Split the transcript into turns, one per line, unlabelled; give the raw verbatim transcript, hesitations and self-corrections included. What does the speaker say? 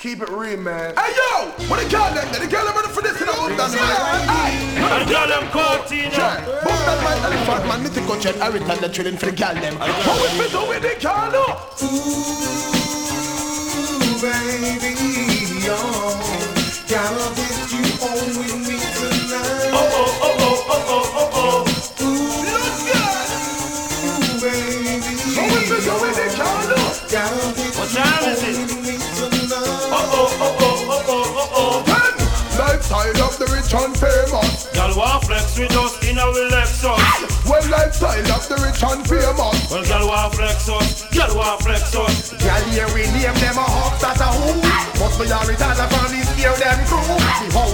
Keep it real, man.
Hey yo, what the girl them? The girl them ready for this, you know? Boom that man.
Hey, the girl them Cortina.
Boom that man. Elephant man, me think go check everything they're chilling for the girl them. How we fit with the girl no?
Ooh, baby, oh, gotta get you on with me tonight.
Oh oh oh oh oh oh oh oh.
Ooh, look good. Ooh, baby,
how we fit with the girl no?
Gotta get
what
you
time
on
is it?
with me tonight.
Oh oh oh oh oh oh oh oh.
Ten. Lifestyle of the rich and famous.
Girl want flex with us in our Lexus.
Well, lifestyle of the rich and famous.
Well, girl want flex us. Girl want flex us.
Girl here we name them a hawk, that's a who. Must be a retard from this year them crew. The whole